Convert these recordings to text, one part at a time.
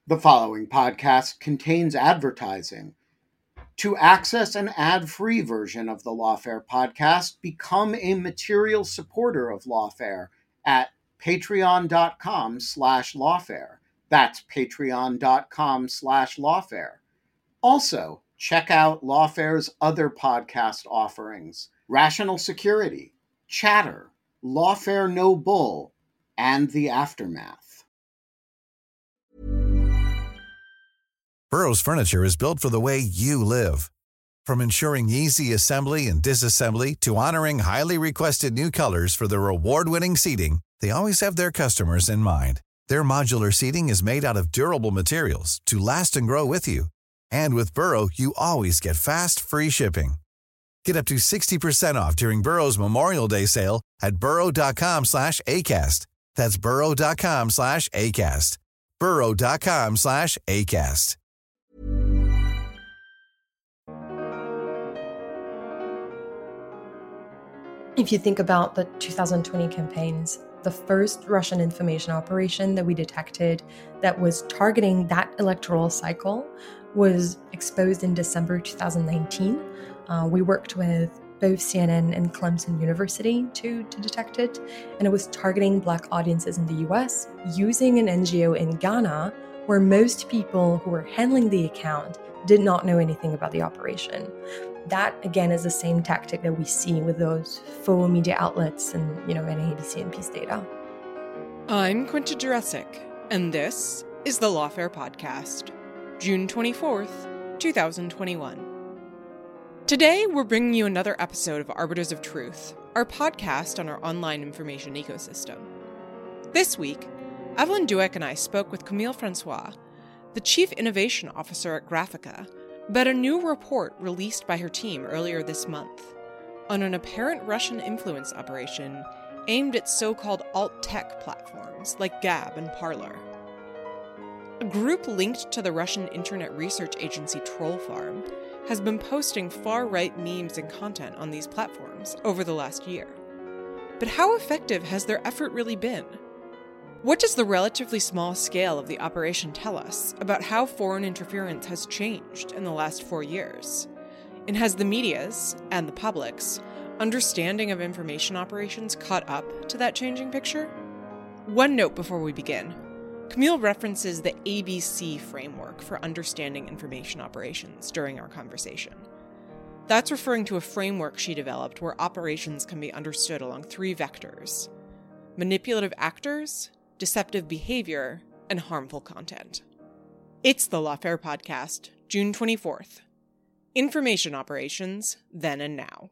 The following podcast contains advertising. To access an ad-free version of the Lawfare podcast, become a material supporter of Lawfare at patreon.com/lawfare. That's patreon.com/lawfare. Also, check out Lawfare's other podcast offerings: Rational Security, Chatter, Lawfare No Bull, and The Aftermath. Burrow's furniture is built for the way you live. From ensuring easy assembly and disassembly to honoring highly requested new colors for their award-winning seating, they always have their customers in mind. Their modular seating is made out of durable materials to last and grow with you. And with Burrow, you always get fast, free shipping. Get up to 60% off during Burrow's Memorial Day sale at burrow.com/ACAST. That's burrow.com/ACAST. burrow.com/ACAST. If you think about the 2020 campaigns, the first Russian information operation that we detected that was targeting that electoral cycle was exposed in December 2019. We worked with both CNN and Clemson University to detect it, and it was targeting Black audiences in the US using an NGO in Ghana, where most people who were handling the account did not know anything about the operation. That, again, is the same tactic that we see with those faux media outlets and, NABC and Peace data. I'm Quinta Jurecic, and this is the Lawfare Podcast, June 24th, 2021. Today, we're bringing you another episode of Arbiters of Truth, our podcast on our online information ecosystem. This week, Evelyn Douek and I spoke with Camille Francois, the Chief Innovation Officer at Graphica, about a new report released by her team earlier this month on an apparent Russian influence operation aimed at so-called alt-tech platforms like Gab and Parler. A group linked to the Russian internet research agency Trollfarm has been posting far-right memes and content on these platforms over the last year. But how effective has their effort really been? What does the relatively small scale of the operation tell us about how foreign interference has changed in the last 4 years? And has the media's, and the public's, understanding of information operations caught up to that changing picture? One note before we begin. Camille references the ABC framework for understanding information operations during our conversation. That's referring to a framework she developed where operations can be understood along 3 vectors: manipulative actors, deceptive behavior, and harmful content. It's the Lawfare Podcast, June 24th. Information operations, then and now.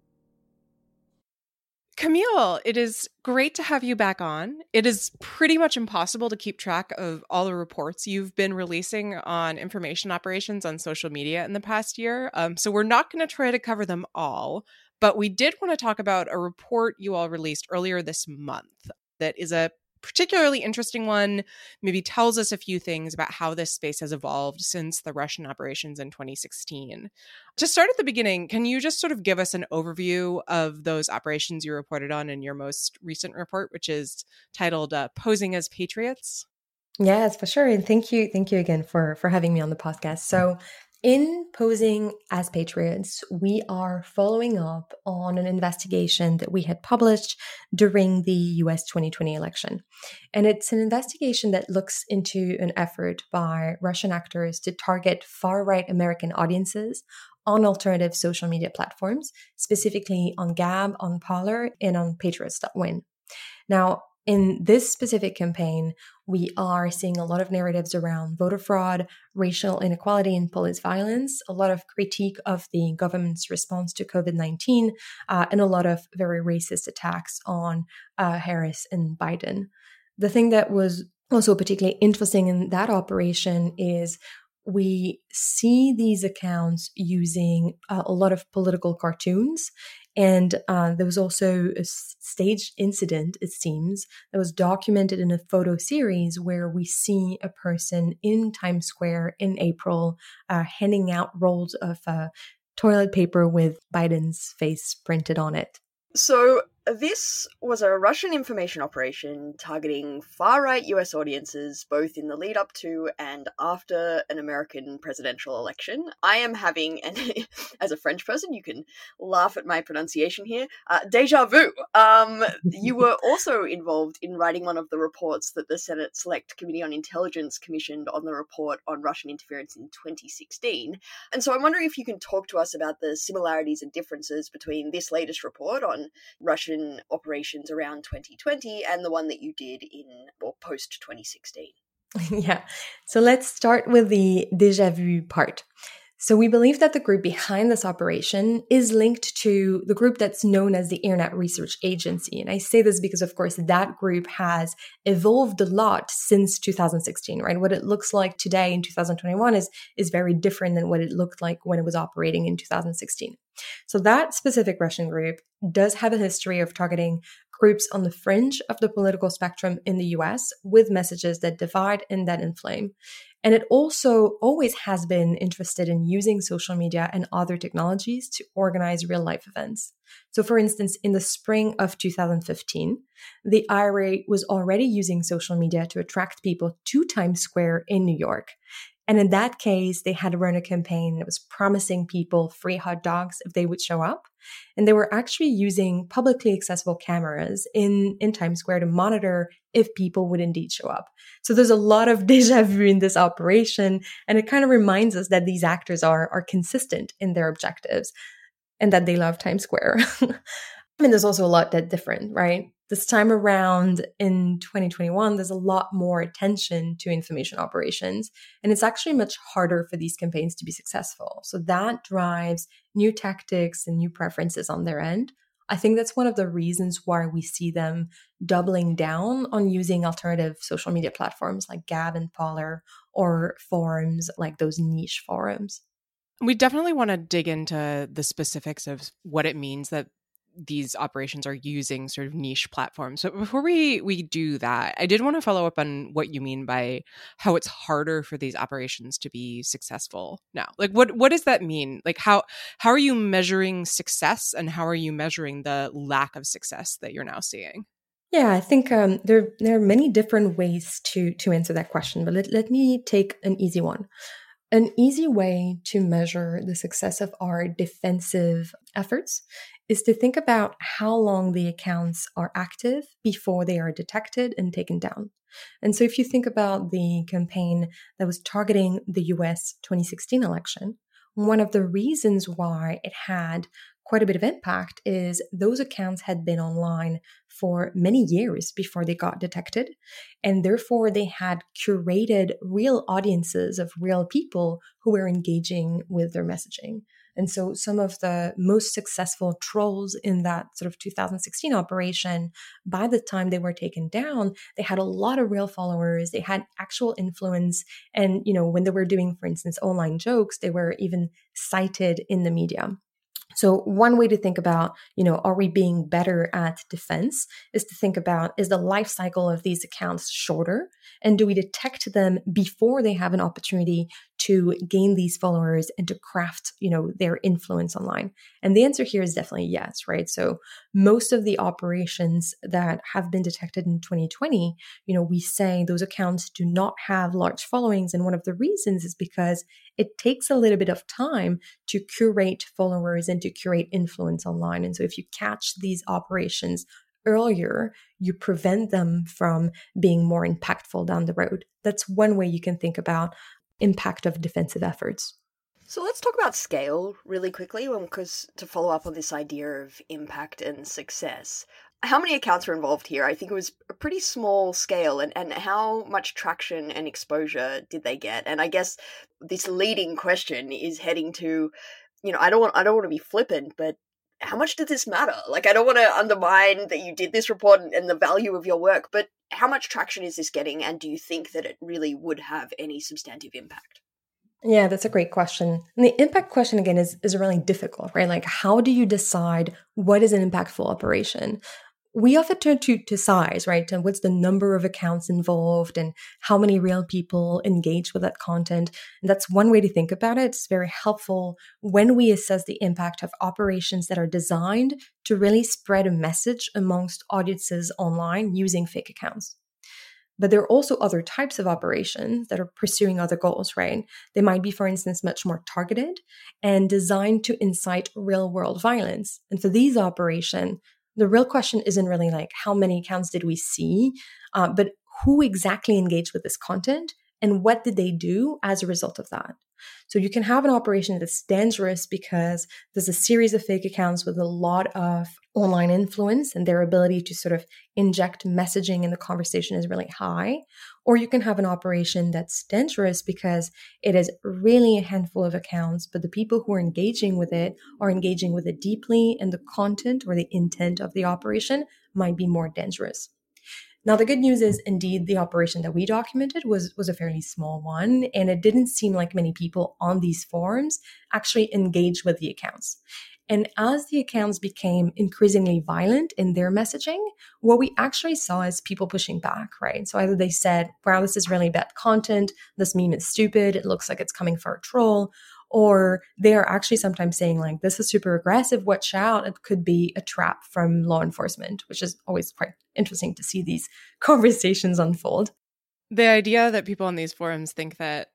Camille, it is great to have you back on. It is pretty much impossible to keep track of all the reports you've been releasing on information operations on social media in the past year, so we're not going to try to cover them all, but we did want to talk about a report you all released earlier this month that is a particularly interesting one, maybe tells us a few things about how this space has evolved since the Russian operations in 2016. To start at the beginning, can you just sort of give us an overview of those operations you reported on in your most recent report, which is titled Posing as Patriots? Yes, for sure. And thank you again for having me on the podcast. So in Posing as Patriots, we are following up on an investigation that we had published during the US 2020 election. And it's an investigation that looks into an effort by Russian actors to target far-right American audiences on alternative social media platforms, specifically on Gab, on Parler, and on Patriots.win. Now, in this specific campaign, we are seeing a lot of narratives around voter fraud, racial inequality, and police violence, a lot of critique of the government's response to COVID-19, and a lot of very racist attacks on Harris and Biden. The thing that was also particularly interesting in that operation is we see these accounts using a lot of political cartoons. And there was also a staged incident, it seems, that was documented in a photo series where we see a person in Times Square in April handing out rolls of toilet paper with Biden's face printed on it. So This was a Russian information operation targeting far-right US audiences both in the lead up to and after an American presidential election. I am having, and as a French person, you can laugh at my pronunciation here, déjà vu. You were also involved in writing one of the reports that the Senate Select Committee on Intelligence commissioned on the report on Russian interference in 2016. And so I'm wondering if you can talk to us about the similarities and differences between this latest report on Russian operations around 2020 and the one that you did in or post 2016. Yeah. So let's start with the déjà vu part. So we believe that the group behind this operation is linked to the group that's known as the Internet Research Agency. And I say this because, of course, that group has evolved a lot since 2016, right? What it looks like today in 2021 is very different than what it looked like when it was operating in 2016. So that specific Russian group does have a history of targeting groups on the fringe of the political spectrum in the US with messages that divide and that inflame. And it also always has been interested in using social media and other technologies to organize real life events. So for instance, in the spring of 2015, the IRA was already using social media to attract people to Times Square in New York. And in that case, they had run a campaign that was promising people free hot dogs if they would show up. And they were actually using publicly accessible cameras in Times Square to monitor if people would indeed show up. So there's a lot of déjà vu in this operation. And it kind of reminds us that these actors are consistent in their objectives and that they love Times Square. I mean, there's also a lot that's different, right? This time around in 2021, there's a lot more attention to information operations, and it's actually much harder for these campaigns to be successful. So that drives new tactics and new preferences on their end. I think that's one of the reasons why we see them doubling down on using alternative social media platforms like Gab and Parler or forums like those niche forums. We definitely want to dig into the specifics of what it means that these operations are using sort of niche platforms. So before we do that, I did want to follow up on what you mean by how it's harder for these operations to be successful now. Like what does that mean? Like how are you measuring success and how are you measuring the lack of success that you're now seeing? Yeah, I think there are many different ways to answer that question, but let me take an easy one. An easy way to measure the success of our defensive efforts is to think about how long the accounts are active before they are detected and taken down. And so if you think about the campaign that was targeting the US 2016 election, one of the reasons why it had quite a bit of impact is those accounts had been online for many years before they got detected. And therefore, they had curated real audiences of real people who were engaging with their messaging. And so some of the most successful trolls in that sort of 2016 operation, by the time they were taken down, they had a lot of real followers. They had actual influence. And, when they were doing, for instance, online jokes, they were even cited in the media. So one way to think about, are we being better at defense is to think about, is the life cycle of these accounts shorter? And do we detect them before they have an opportunity to gain these followers and to craft, their influence online? And the answer here is definitely yes, right? So most of the operations that have been detected in 2020, we say those accounts do not have large followings. And one of the reasons is because it takes a little bit of time to curate followers and to curate influence online. And so if you catch these operations earlier, you prevent them from being more impactful down the road. That's one way you can think about impact of defensive efforts. So let's talk about scale really quickly, because to follow up on this idea of impact and success. How many accounts were involved here? I think it was a pretty small scale, and how much traction and exposure did they get? And I guess this leading question is heading to, I don't want to be flippant, but how much did this matter? Like, I don't want to undermine that you did this report and the value of your work, but how much traction is this getting? And do you think that it really would have any substantive impact? Yeah, that's a great question. And the impact question, again, is really difficult, right? Like, how do you decide what is an impactful operation? we often turn to size, right? And what's the number of accounts involved and how many real people engage with that content. And that's one way to think about it. It's very helpful when we assess the impact of operations that are designed to really spread a message amongst audiences online using fake accounts. But there are also other types of operations that are pursuing other goals, right? They might be, for instance, much more targeted and designed to incite real-world violence. And for these operations, the real question isn't really like how many accounts did we see, but who exactly engaged with this content and what did they do as a result of that? So you can have an operation that's dangerous because there's a series of fake accounts with a lot of online influence and their ability to sort of inject messaging in the conversation is really high. Or you can have an operation that's dangerous because it is really a handful of accounts, but the people who are engaging with it are engaging with it deeply, and the content or the intent of the operation might be more dangerous. Now, the good news is, indeed, the operation that we documented was a fairly small one, and it didn't seem like many people on these forums actually engaged with the accounts. And as the accounts became increasingly violent in their messaging, what we actually saw is people pushing back, right? So either they said, wow, this is really bad content, this meme is stupid, it looks like it's coming for a troll, or they are actually sometimes saying like, this is super aggressive, watch out, it could be a trap from law enforcement, which is always quite interesting to see these conversations unfold. The idea that people on these forums think that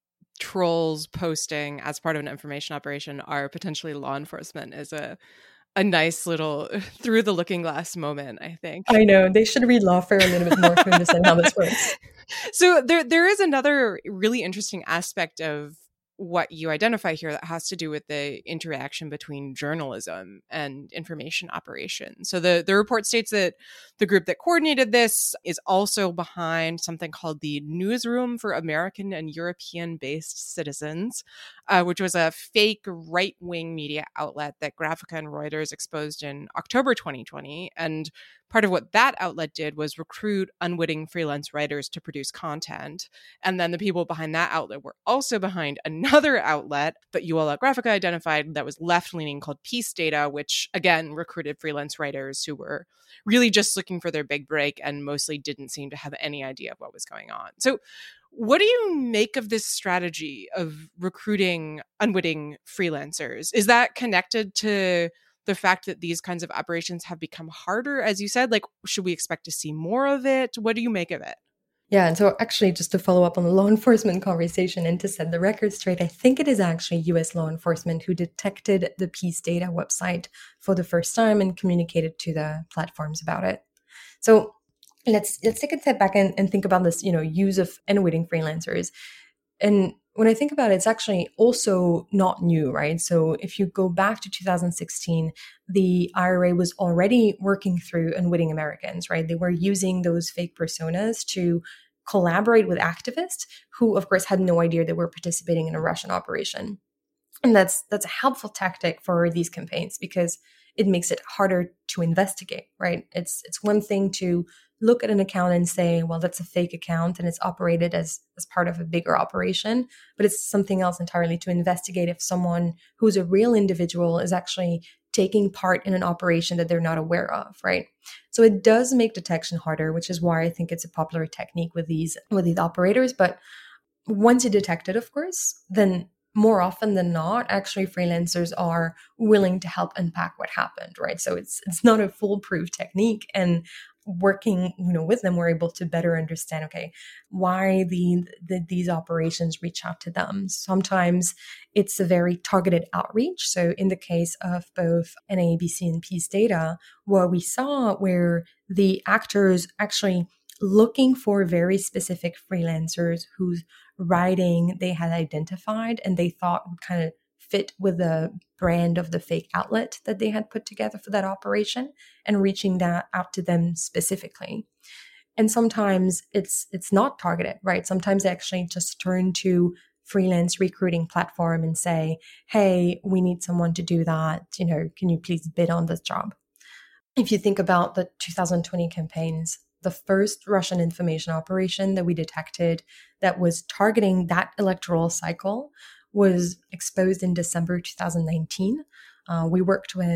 trolls posting as part of an information operation are potentially law enforcement is a nice little through the looking glass moment, I think. I know. They should read Lawfare a little bit more to understand how this works. So there is another really interesting aspect of what you identify here that has to do with the interaction between journalism and information operations. So the report states that the group that coordinated this is also behind something called the Newsroom for American and European-based Citizens, which was a fake right-wing media outlet that Graphika and Reuters exposed in October 2020. And part of what that outlet did was recruit unwitting freelance writers to produce content. And then the people behind that outlet were also behind another outlet that UL Graphika identified that was left-leaning called Peace Data, which again recruited freelance writers who were really just looking for their big break and mostly didn't seem to have any idea of what was going on. So what do you make of this strategy of recruiting unwitting freelancers? Is that connected to the fact that these kinds of operations have become harder, as you said? Like, should we expect to see more of it? What do you make of it? Yeah, and so actually, just to follow up on the law enforcement conversation and to set the record straight, I think it is actually US law enforcement who detected the Peace Data website for the first time and communicated to the platforms about it. So let's take a step back and think about this, use of unwitting freelancers. And when I think about it, it's actually also not new, right? So if you go back to 2016, the IRA was already working through unwitting Americans, right? They were using those fake personas to collaborate with activists who, of course, had no idea they were participating in a Russian operation. And that's a helpful tactic for these campaigns because it makes it harder to investigate, right? It's one thing to look at an account and say, well, that's a fake account and it's operated as part of a bigger operation. But it's something else entirely to investigate if someone who's a real individual is actually taking part in an operation that they're not aware of, right? So it does make detection harder, which is why I think it's a popular technique with these operators. But once you detect it, of course, then more often than not, actually freelancers are willing to help unpack what happened, right? So it's not a foolproof technique, and working with them, we're able to better understand, okay, why these operations reach out to them. Sometimes it's a very targeted outreach. So in the case of both NAABC and Peace Data, what we saw where the actors actually looking for very specific freelancers whose writing they had identified and they thought would kind of fit with the brand of the fake outlet that they had put together for that operation, and reaching that out to them specifically. And sometimes it's not targeted, right? Sometimes they actually just turn to freelance recruiting platform and say, hey, we need someone to do that. Can you please bid on this job? If you think about the 2020 campaigns, the first Russian information operation that we detected that was targeting that electoral cycle was exposed in December 2019. We worked with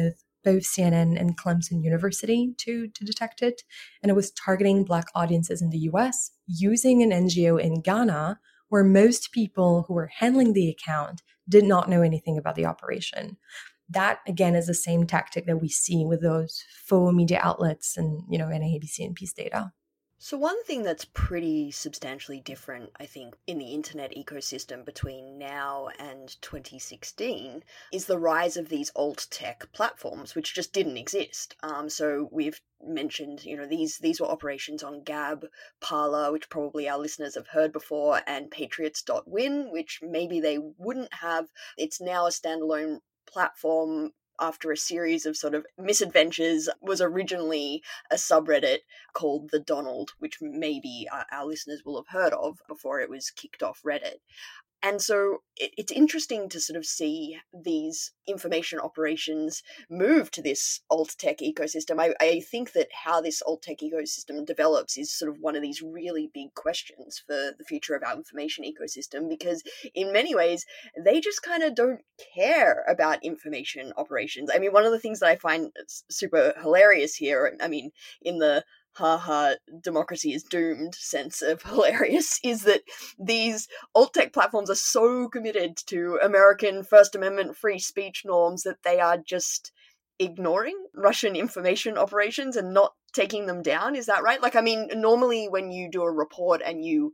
both CNN and Clemson University to detect it. And it was targeting Black audiences in the US using an NGO in Ghana, where most people who were handling the account did not know anything about the operation. That, again, is the same tactic that we see with those faux media outlets and, NAABC and Peace Data. So one thing that's pretty substantially different, I think, in the internet ecosystem between now and 2016 is the rise of these alt tech platforms, which just didn't exist. So we've mentioned, these were operations on Gab, Parler, which probably our listeners have heard before, and Patriots.win, which maybe they wouldn't have. It's now a standalone platform after a series of sort of misadventures. Was originally a subreddit called The Donald, which maybe our listeners will have heard of before it was kicked off Reddit. And so it's interesting to sort of see these information operations move to this alt-tech ecosystem. I think that how this alt-tech ecosystem develops is sort of one of these really big questions for the future of our information ecosystem, because in many ways, they just kind of don't care about information operations. I mean, one of the things that I find super hilarious here, in the democracy is doomed sense of hilarious, is that these alt-tech platforms are so committed to American First Amendment free speech norms that they are just ignoring Russian information operations and not taking them down. Is that right? Normally when you do a report and you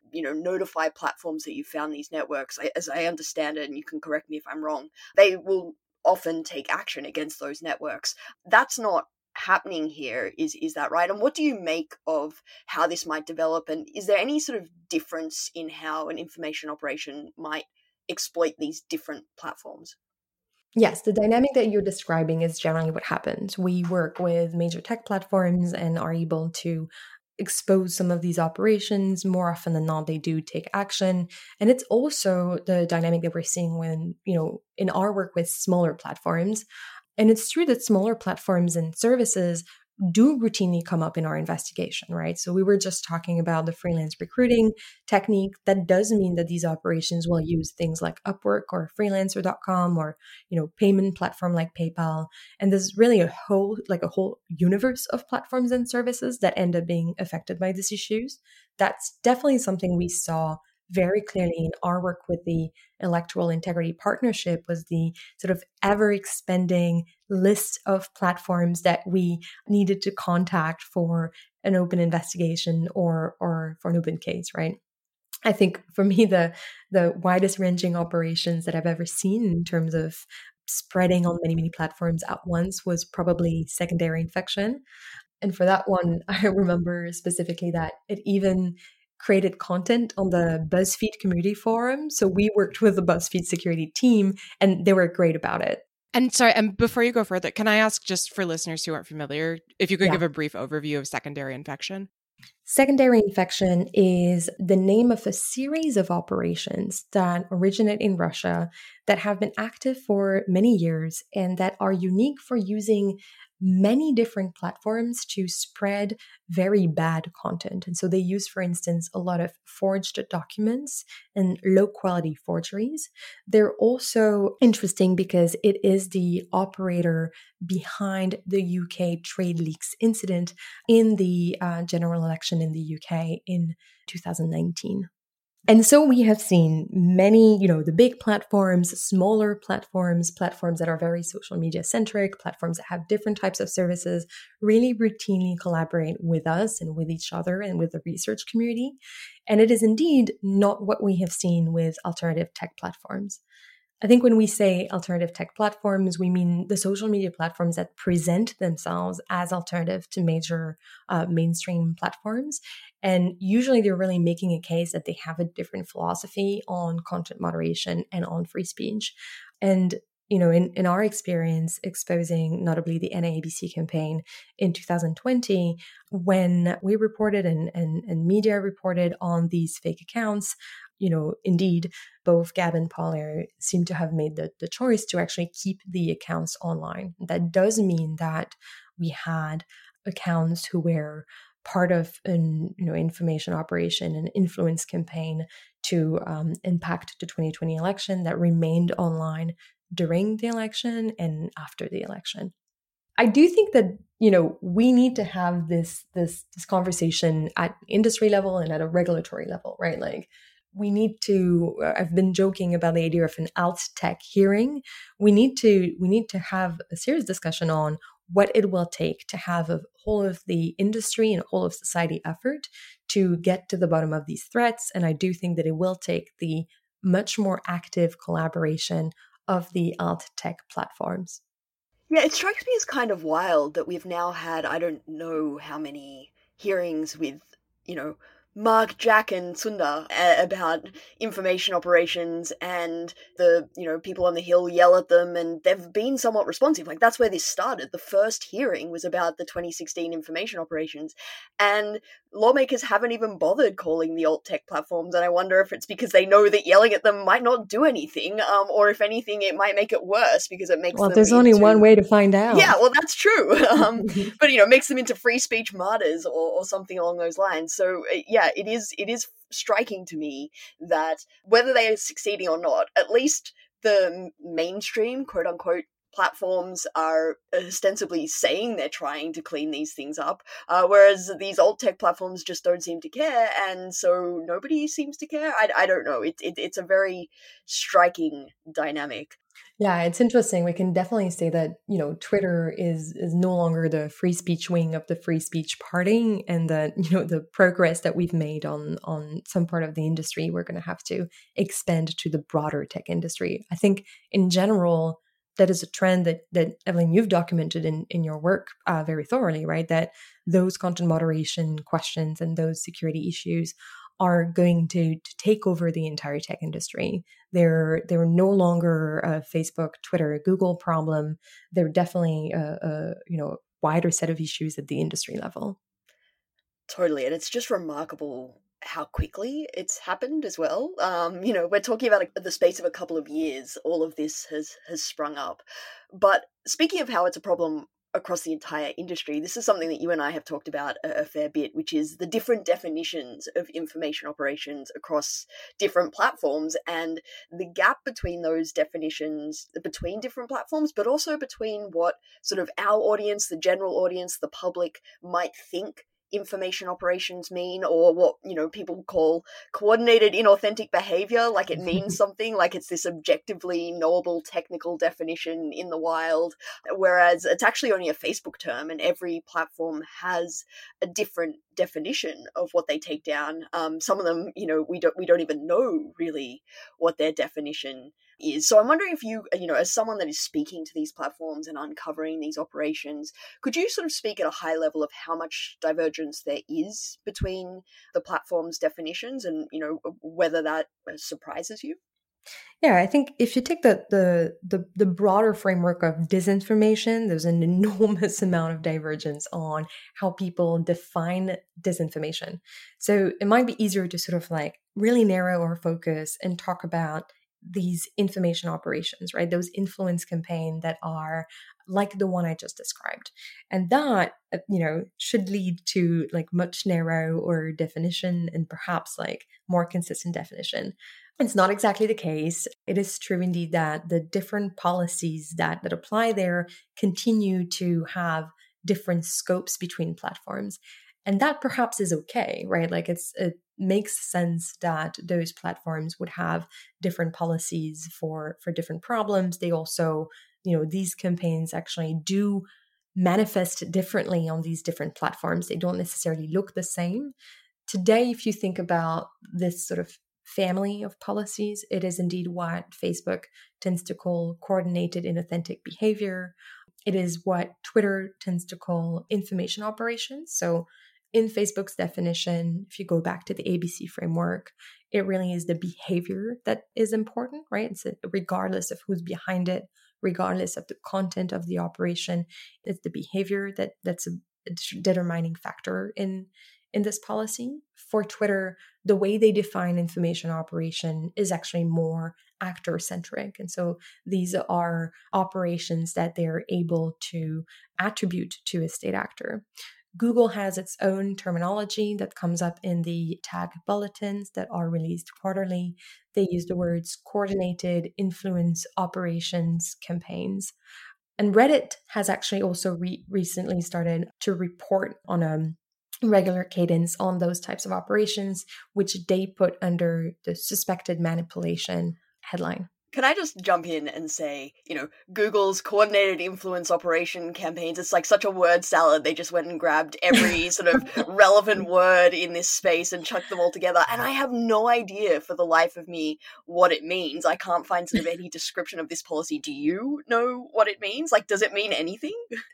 notify platforms that you found these networks, as I understand it, and you can correct me if I'm wrong, they will often take action against those networks. That's not happening here. Is that right? And what do you make of how this might develop? And is there any sort of difference in how an information operation might exploit these different platforms? Yes, the dynamic that you're describing is generally what happens. We work with major tech platforms and are able to expose some of these operations. More often than not, they do take action. And it's also the dynamic that we're seeing when, in our work with smaller platforms. And it's true that smaller platforms and services do routinely come up in our investigation, right? So we were just talking about the freelance recruiting technique. That does mean that these operations will use things like Upwork or freelancer.com or, payment platform like PayPal. And there's really a whole universe of platforms and services that end up being affected by these issues. That's definitely something we saw very clearly in our work with the Electoral Integrity Partnership, was the sort of ever-expanding list of platforms that we needed to contact for an open investigation or for an open case, right? I think for me, the widest ranging operations that I've ever seen in terms of spreading on many, many platforms at once was probably secondary infection. And for that one, I remember specifically that it even created content on the BuzzFeed community forum. So we worked with the BuzzFeed security team and they were great about it. And sorry, and before you go further, can I ask, just for listeners who aren't familiar, if you could give a brief overview of secondary infection? Secondary infection is the name of a series of operations that originate in Russia that have been active for many years and that are unique for using many different platforms to spread very bad content. And so they use, for instance, a lot of forged documents and low quality forgeries. They're also interesting because it is the operator behind the UK trade leaks incident in the general election in the UK in 2019. And so we have seen many, the big platforms, smaller platforms that are very social media centric, platforms that have different types of services, really routinely collaborate with us and with each other and with the research community. And it is indeed not what we have seen with alternative tech platforms. I think when we say alternative tech platforms, we mean the social media platforms that present themselves as alternative to major mainstream platforms. And usually they're really making a case that they have a different philosophy on content moderation and on free speech. And, in our experience exposing notably the NAABC campaign in 2020, when we reported and media reported on these fake accounts, indeed, both Gab and Parler seem to have made the choice to actually keep the accounts online. That does mean that we had accounts who were part of an information operation, an influence campaign to impact the 2020 election that remained online during the election and after the election. I do think that, we need to have this conversation at industry level and at a regulatory level, right? Like, we need to, I've been joking about the idea of an alt tech hearing. We need to have a serious discussion on what it will take to have a whole of the industry and whole of society effort to get to the bottom of these threats. And I do think that it will take the much more active collaboration of the alt tech platforms. Yeah, it strikes me as kind of wild that we've now had, I don't know how many hearings with, you know, Mark, Jack, and Sundar about information operations, and the, people on the Hill yell at them, and they've been somewhat responsive. Like, that's where this started. The first hearing was about the 2016 information operations, and lawmakers haven't even bothered calling the alt tech platforms, and I wonder if it's because they know that yelling at them might not do anything, or if anything, it might make it worse because it makes them there's only one way to find out. Yeah, well, that's true. But, makes them into free speech martyrs or something along those lines. So, yeah, it is striking to me that whether they are succeeding or not, at least the mainstream, quote unquote, platforms are ostensibly saying they're trying to clean these things up, whereas these alt tech platforms just don't seem to care, and so nobody seems to care. I don't know. It's a very striking dynamic. Yeah, it's interesting. We can definitely say that, Twitter is no longer the free speech wing of the free speech party, and that, the progress that we've made on some part of the industry, we're going to have to expand to the broader tech industry. I think in general, that is a trend that Evelyn, you've documented in your work very thoroughly, right? That those content moderation questions and those security issues are going to take over the entire tech industry. They're no longer a Facebook, Twitter, Google problem. They're definitely a wider set of issues at the industry level. Totally, and it's just remarkable how quickly it's happened as well. We're talking about the space of a couple of years, all of this has sprung up. But speaking of how it's a problem across the entire industry, this is something that you and I have talked about a fair bit, which is the different definitions of information operations across different platforms, and the gap between those definitions between different platforms, but also between what sort of our audience, the general audience, the public might think information operations mean, or what people call coordinated inauthentic behavior, like it means something, like it's this objectively knowable technical definition in the wild, whereas it's actually only a Facebook term, and every platform has a different definition of what they take down. Some of them, we don't even know really what their definition is. So I'm wondering if you, as someone that is speaking to these platforms and uncovering these operations, could you sort of speak at a high level of how much divergence there is between the platform's definitions, and whether that surprises you? Yeah, I think if you take the broader framework of disinformation, there's an enormous amount of divergence on how people define disinformation. So it might be easier to sort of like really narrow our focus and talk about these information operations, right? Those influence campaigns that are like the one I just described. And that, should lead to like much narrower definition and perhaps like more consistent definition. It's not exactly the case. It is true indeed that the different policies that apply there continue to have different scopes between platforms. And that perhaps is okay, right? Like it makes sense that those platforms would have different policies for different problems. They also, these campaigns actually do manifest differently on these different platforms. They don't necessarily look the same. Today, if you think about this sort of family of policies, it is indeed what Facebook tends to call coordinated inauthentic behavior. It is what Twitter tends to call information operations. So in Facebook's definition, if you go back to the ABC framework, it really is the behavior that is important, right? It's regardless of who's behind it, regardless of the content of the operation, it's the behavior that's a determining factor in this policy. For Twitter, the way they define information operation is actually more actor-centric. And so these are operations that they're able to attribute to a state actor. Google has its own terminology that comes up in the tag bulletins that are released quarterly. They use the words coordinated influence operations campaigns. And Reddit has actually also recently started to report on a regular cadence on those types of operations, which they put under the suspected manipulation headline. Can I just jump in and say, Google's coordinated influence operation campaigns, it's like such a word salad. They just went and grabbed every sort of relevant word in this space and chucked them all together. And I have no idea for the life of me what it means. I can't find sort of any description of this policy. Do you know what it means? Like, does it mean anything?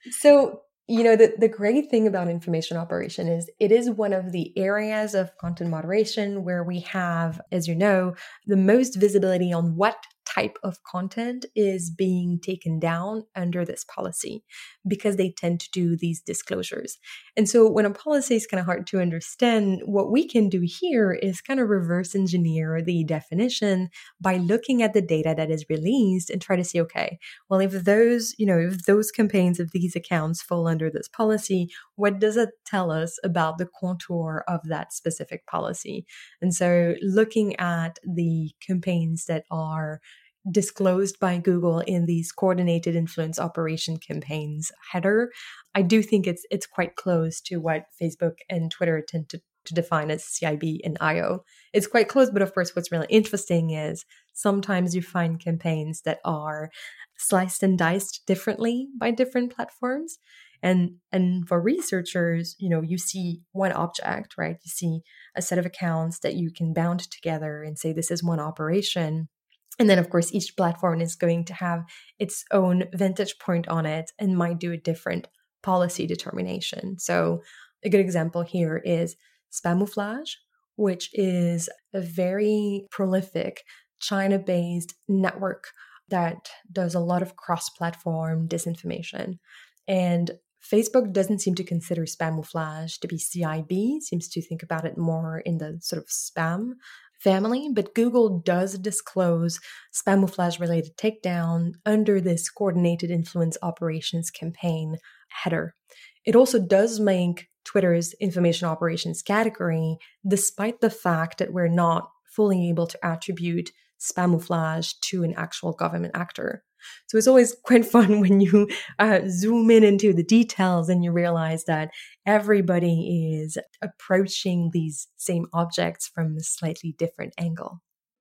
So, the great thing about information operation is it is one of the areas of content moderation where we have, as you know, the most visibility on what type of content is being taken down under this policy, because they tend to do these disclosures. And so when a policy is kind of hard to understand, what we can do here is kind of reverse engineer the definition by looking at the data that is released and try to see, okay, well, if those campaigns of these accounts fall under this policy, what does it tell us about the contour of that specific policy? And so looking at the campaigns that are disclosed by Google in these coordinated influence operation campaigns header, I do think it's quite close to what Facebook and Twitter tend to define as CIB and IO. It's quite close, but of course what's really interesting is sometimes you find campaigns that are sliced and diced differently by different platforms. And for researchers, you see one object, right? You see a set of accounts that you can bound together and say this is one operation. And then, of course, each platform is going to have its own vantage point on it and might do a different policy determination. So a good example here is Spamouflage, which is a very prolific China-based network that does a lot of cross-platform disinformation. And Facebook doesn't seem to consider Spamouflage to be CIB, seems to think about it more in the sort of spam family, but Google does disclose Spamouflage-related takedown under this coordinated influence operations campaign header. It also does make Twitter's information operations category, despite the fact that we're not fully able to attribute Spamouflage to an actual government actor. So it's always quite fun when you zoom in into the details and you realize that everybody is approaching these same objects from a slightly different angle.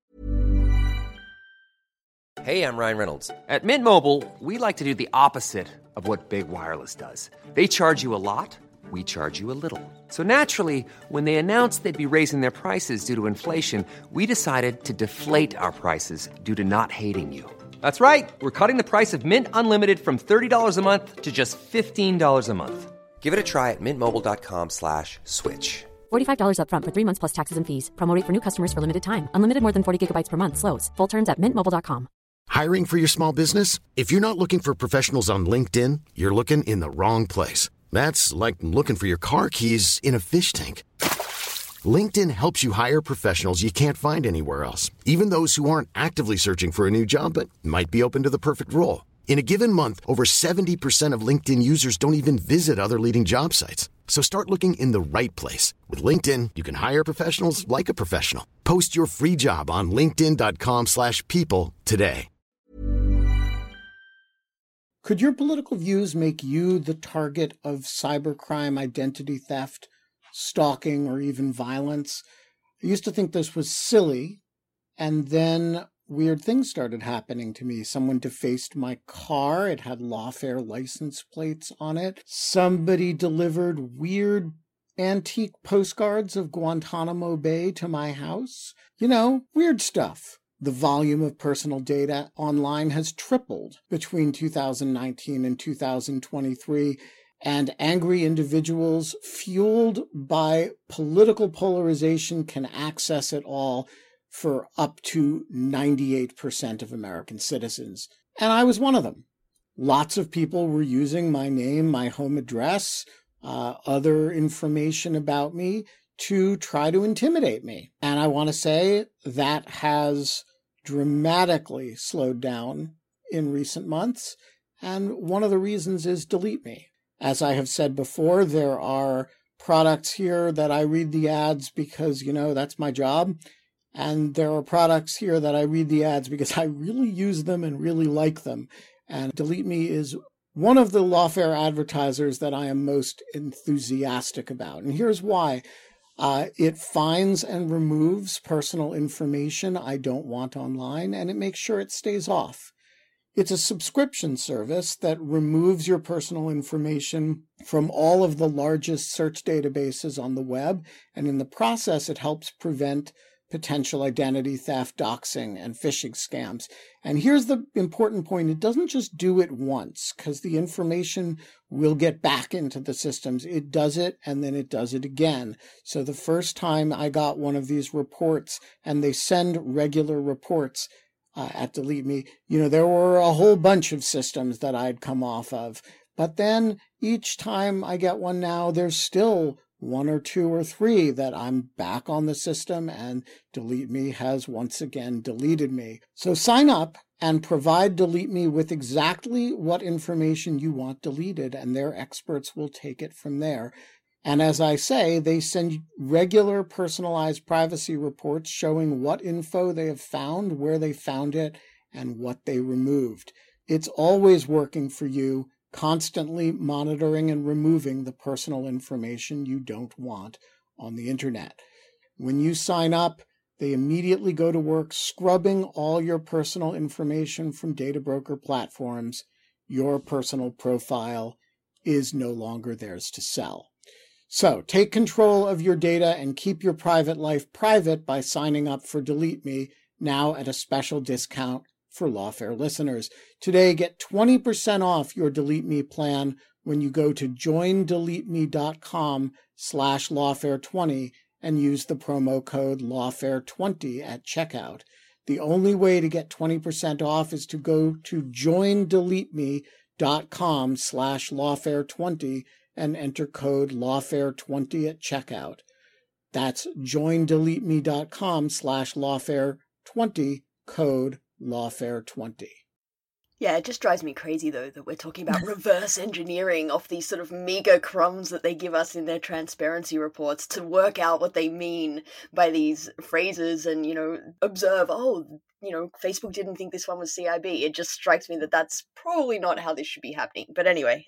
Hey, I'm Ryan Reynolds. At Mint Mobile, we like to do the opposite of what Big Wireless does. They charge you a lot, we charge you a little. So naturally, when they announced they'd be raising their prices due to inflation, we decided to deflate our prices due to not hating you. That's right. We're cutting the price of Mint Unlimited from $30 a month to just $15 a month. Give it a try at mintmobile.com/switch. $45 up front for 3 months plus taxes and fees. Promo rate for new customers for limited time. Unlimited more than 40 gigabytes per month. Slows full terms at mintmobile.com. Hiring for your small business? If you're not looking for professionals on LinkedIn, you're looking in the wrong place. That's like looking for your car keys in a fish tank. LinkedIn helps you hire professionals you can't find anywhere else, even those who aren't actively searching for a new job but might be open to the perfect role. In a given month, over 70% of LinkedIn users don't even visit other leading job sites. So start looking in the right place. With LinkedIn, you can hire professionals like a professional. Post your free job on linkedin.com/people today. Could your political views make you the target of cybercrime, identity theft, stalking, or even violence? I used to think this was silly, and then weird things started happening to me. Someone defaced my car. It had Lawfare license plates on it. Somebody delivered weird antique postcards of Guantanamo Bay to my house. Weird stuff. The volume of personal data online has tripled between 2019 and 2023, and angry individuals fueled by political polarization can access it all for up to 98% of American citizens. And I was one of them. Lots of people were using my name, my home address, other information about me to try to intimidate me. And I want to say that has dramatically slowed down in recent months. And one of the reasons is Delete Me. As I have said before, there are products here that I read the ads because, that's my job. And there are products here that I read the ads because I really use them and really like them. And Delete Me is one of the Lawfare advertisers that I am most enthusiastic about. And here's why. It finds and removes personal information I don't want online, and it makes sure it stays off. It's a subscription service that removes your personal information from all of the largest search databases on the web, and in the process, it helps prevent potential identity theft, doxing, and phishing scams. And here's the important point. It doesn't just do it once, because the information will get back into the systems. It does it, and then it does it again. So the first time I got one of these reports, and they send regular reports at Delete Me, there were a whole bunch of systems that I'd come off of. But then each time I get one now, there's still one or two or three that I'm back on the system, and Delete Me has once again deleted me. So sign up and provide Delete Me with exactly what information you want deleted, and their experts will take it from there. And as I say, they send regular personalized privacy reports showing what info they have found, where they found it, and what they removed. It's always working for you, constantly monitoring and removing the personal information you don't want on the internet. When you sign up, they immediately go to work scrubbing all your personal information from data broker platforms. Your personal profile is no longer theirs to sell. So take control of your data and keep your private life private by signing up for Delete Me, now at a special discount for Lawfare listeners. Today, get 20% off your Delete Me plan when you go to joindeleteme.com/Lawfare20 and use the promo code Lawfare20 at checkout. The only way to get 20% off is to go to joindeleteme.com/Lawfare20 and enter code Lawfare20 at checkout. That's joindeleteme.com/Lawfare20, code Lawfare20. Yeah, it just drives me crazy, though, that we're talking about reverse engineering off these sort of meager crumbs that they give us in their transparency reports to work out what they mean by these phrases and, observe, Facebook didn't think this one was CIB. It just strikes me that that's probably not how this should be happening. But anyway,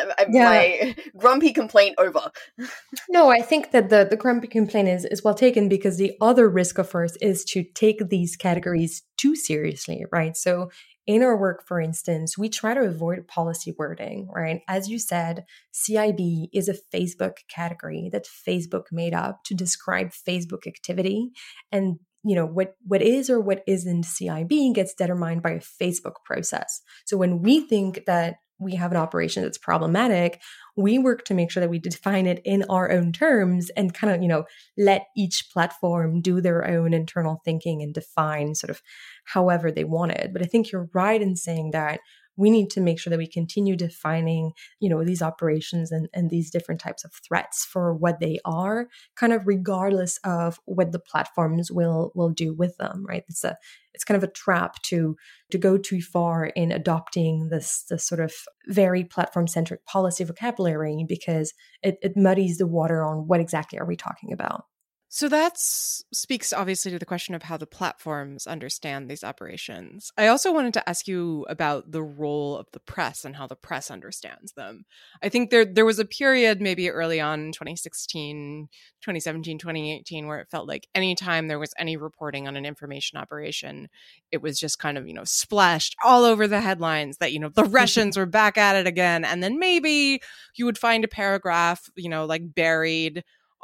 my grumpy complaint over. No, I think that the grumpy complaint is well taken, because the other risk, of course, is to take these categories too seriously, right? So in our work, for instance, we try to avoid policy wording, right? As you said, CIB is a Facebook category that Facebook made up to describe Facebook activity. And what is or what isn't CIB gets determined by a Facebook process. So when we think that we have an operation that's problematic, we work to make sure that we define it in our own terms and kind of, let each platform do their own internal thinking and define sort of however they want it. But I think you're right in saying that we need to make sure that we continue defining, these operations and these different types of threats for what they are, kind of regardless of what the platforms will do with them, right? It's kind of a trap to go too far in adopting this sort of very platform-centric policy vocabulary, because it muddies the water on what exactly are we talking about. So that speaks obviously to the question of how the platforms understand these operations. I also wanted to ask you about the role of the press and how the press understands them. I think there was a period maybe early on in 2016, 2017, 2018, where it felt like anytime there was any reporting on an information operation, it was just kind of, splashed all over the headlines that, the Russians were back at it again. And then maybe you would find a paragraph, like buried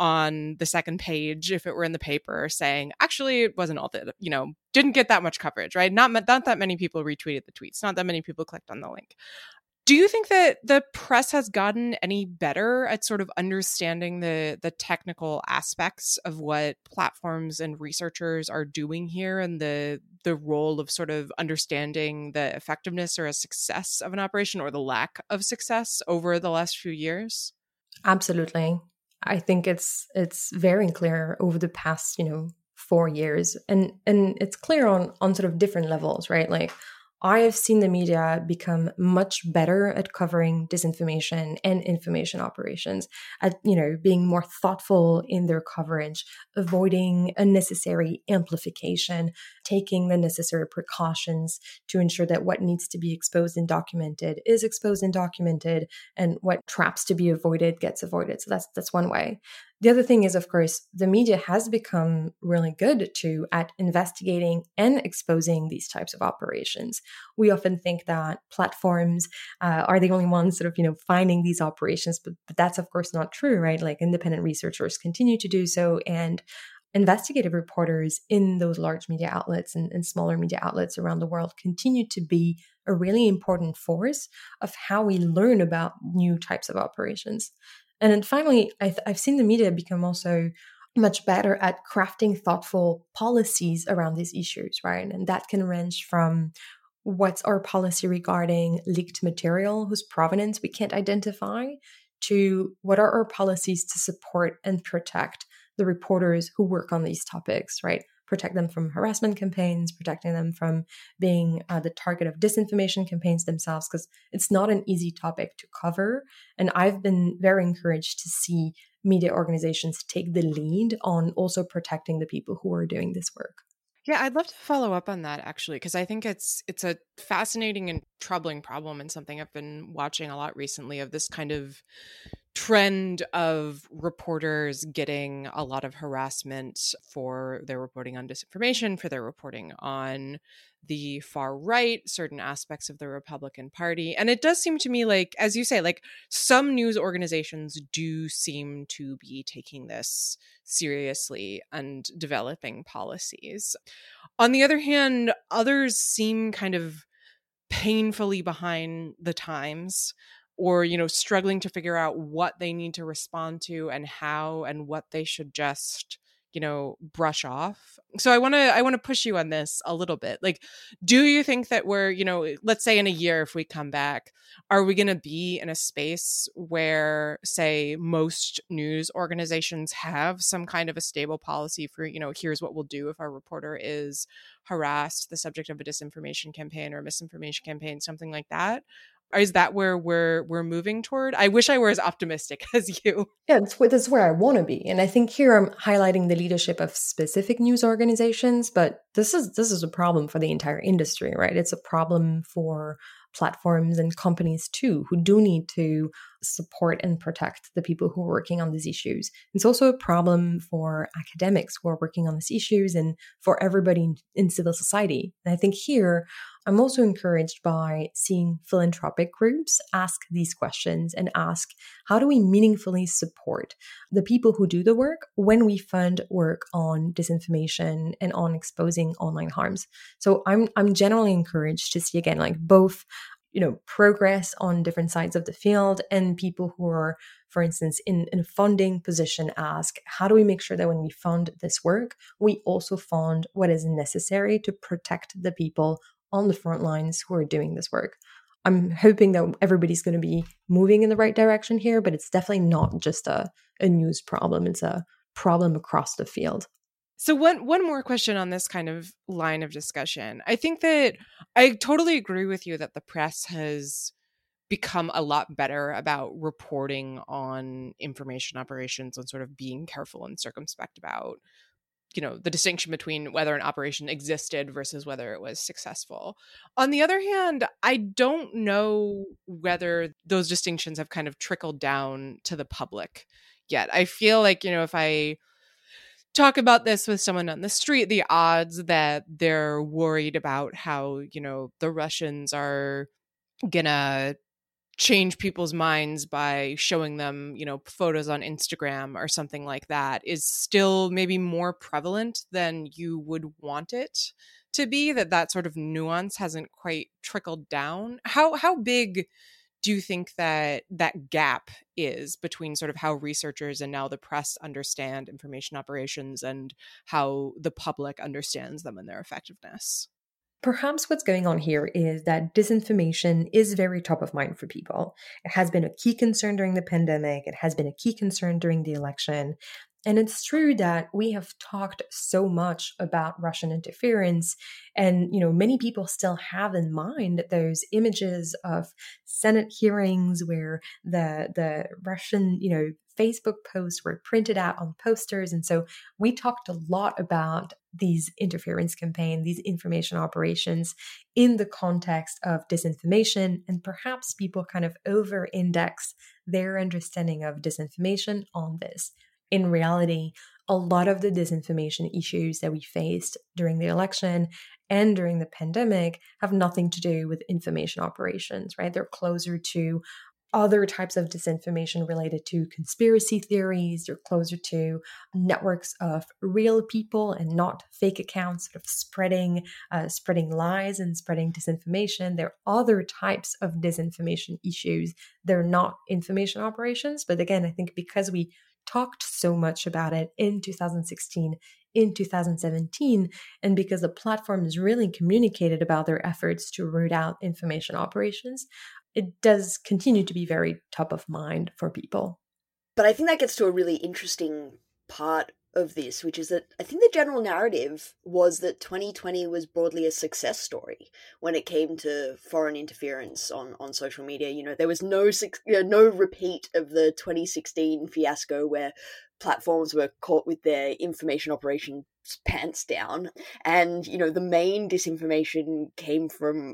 on the second page, if it were in the paper, saying, actually, it wasn't all that, didn't get that much coverage, right? Not that many people retweeted the tweets, not that many people clicked on the link. Do you think that the press has gotten any better at sort of understanding the technical aspects of what platforms and researchers are doing here, and the role of sort of understanding the effectiveness or a success of an operation, or the lack of success over the last few years? Absolutely. I think it's very clear over the past, 4 years, and it's clear on sort of different levels, right? Like I have seen the media become much better at covering disinformation and information operations, at, being more thoughtful in their coverage, avoiding unnecessary amplification, taking the necessary precautions to ensure that what needs to be exposed and documented is exposed and documented, and what traps to be avoided gets avoided. So that's one way. The other thing is, of course, the media has become really good at investigating and exposing these types of operations. We often think that platforms are the only ones sort of, finding these operations, but that's of course not true, right? Like independent researchers continue to do so, and investigative reporters in those large media outlets and smaller media outlets around the world continue to be a really important force of how we learn about new types of operations. And then finally, I've seen the media become also much better at crafting thoughtful policies around these issues, right? And that can range from what's our policy regarding leaked material whose provenance we can't identify, to what are our policies to support and protect the reporters who work on these topics, right? Protect them from harassment campaigns, protecting them from being the target of disinformation campaigns themselves, because it's not an easy topic to cover. And I've been very encouraged to see media organizations take the lead on also protecting the people who are doing this work. Yeah, I'd love to follow up on that actually, because I think it's a fascinating and troubling problem, and something I've been watching a lot recently, of this kind of trend of reporters getting a lot of harassment for their reporting on disinformation, for their reporting on the far right, certain aspects of the Republican Party. And it does seem to me like, as you say, like some news organizations do seem to be taking this seriously and developing policies. On the other hand, others seem kind of painfully behind the times, or, struggling to figure out what they need to respond to and how, and what they should just, brush off. So I want to push you on this a little bit. Like, do you think that we're, let's say in a year, if we come back, are we going to be in a space where, say, most news organizations have some kind of a stable policy for, here's what we'll do if our reporter is harassed, the subject of a disinformation campaign or a misinformation campaign, something like that? Or is that where we're moving toward? I wish I were as optimistic as you. Yeah, that's where I want to be. And I think here I'm highlighting the leadership of specific news organizations, but this is a problem for the entire industry, right? It's a problem for platforms and companies too, who do need to support and protect the people who are working on these issues. It's also a problem for academics who are working on these issues, and for everybody in civil society. And I think here, I'm also encouraged by seeing philanthropic groups ask these questions and ask, how do we meaningfully support the people who do the work when we fund work on disinformation and on exposing online harms? So I'm generally encouraged to see, again, like both progress on different sides of the field, and people who are, for instance, in a funding position ask, how do we make sure that when we fund this work, we also fund what is necessary to protect the people on the front lines who are doing this work? I'm hoping that everybody's going to be moving in the right direction here, but it's definitely not just a news problem. It's a problem across the field. So one more question on this kind of line of discussion. I think that I totally agree with you that the press has become a lot better about reporting on information operations and sort of being careful and circumspect about, the distinction between whether an operation existed versus whether it was successful. On the other hand, I don't know whether those distinctions have kind of trickled down to the public yet. I feel like, if I talk about this with someone on the street, the odds that they're worried about how, the Russians are gonna change people's minds by showing them, photos on Instagram or something like that is still maybe more prevalent than you would want it to be, that sort of nuance hasn't quite trickled down. How big do you think that gap is between sort of how researchers and now the press understand information operations and how the public understands them and their effectiveness? Perhaps what's going on here is that disinformation is very top of mind for people. It has been a key concern during the pandemic. It has been a key concern during the election. And it's true that we have talked so much about Russian interference, and many people still have in mind those images of Senate hearings where the Russian Facebook posts were printed out on posters. And so we talked a lot about these interference campaigns, these information operations in the context of disinformation, and perhaps people kind of over-index their understanding of disinformation on this. In reality, a lot of the disinformation issues that we faced during the election and during the pandemic have nothing to do with information operations, right? They're closer to other types of disinformation related to conspiracy theories. They're closer to networks of real people and not fake accounts sort of spreading lies and spreading disinformation. There are other types of disinformation issues. They're not information operations. But again, I think because we talked so much about it in 2016, in 2017, and because the platforms really communicated about their efforts to root out information operations, it does continue to be very top of mind for people. But I think that gets to a really interesting part of this, which is that I think the general narrative was that 2020 was broadly a success story when it came to foreign interference on social media. There was no repeat of the 2016 fiasco where platforms were caught with their information operations pants down. And, the main disinformation came from,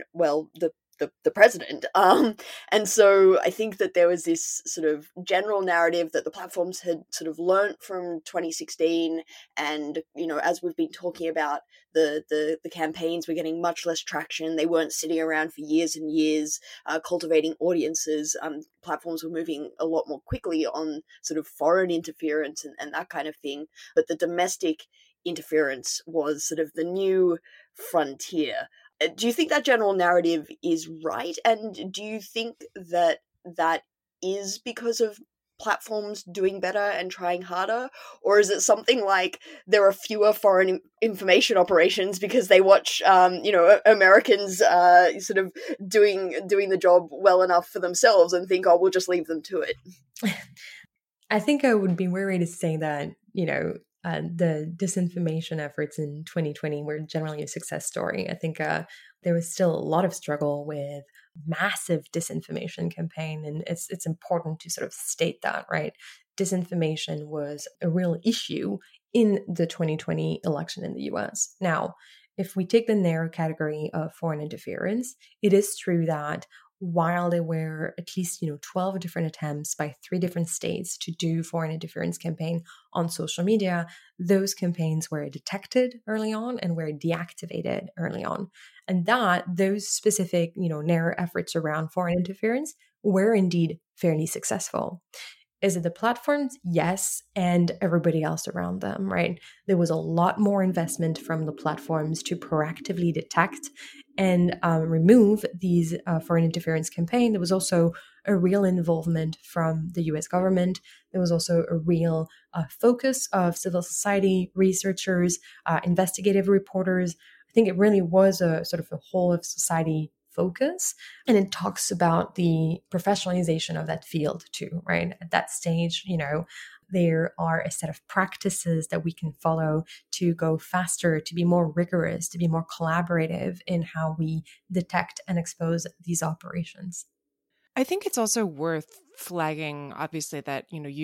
the president. And so I think that there was this sort of general narrative that the platforms had sort of learnt from 2016. And, as we've been talking about, the campaigns were getting much less traction. They weren't sitting around for years and years, cultivating audiences. Platforms were moving a lot more quickly on sort of foreign interference and that kind of thing. But the domestic interference was sort of the new frontier. Do you think that general narrative is right? And do you think that is because of platforms doing better and trying harder? Or is it something like there are fewer foreign information operations because they watch, Americans sort of doing the job well enough for themselves and think, we'll just leave them to it? I think I would be wary to say that, the disinformation efforts in 2020 were generally a success story. I think there was still a lot of struggle with massive disinformation campaign, and it's important to sort of state that, right? Disinformation was a real issue in the 2020 election in the US. Now, if we take the narrow category of foreign interference, it is true that while there were at least 12 different attempts by 3 different states to do foreign interference campaign on social media, those campaigns were detected early on and were deactivated early on. And those specific narrow efforts around foreign interference were indeed fairly successful. Is it the platforms? Yes, and everybody else around them, right? There was a lot more investment from the platforms to proactively detect and remove these foreign interference campaigns. There was also a real involvement from the US government. There was also a real focus of civil society researchers, investigative reporters. I think it really was a sort of a whole of society focus. And it talks about the professionalization of that field too, right? At that stage, there are a set of practices that we can follow to go faster, to be more rigorous, to be more collaborative in how we detect and expose these operations. I think it's also worth flagging, obviously, that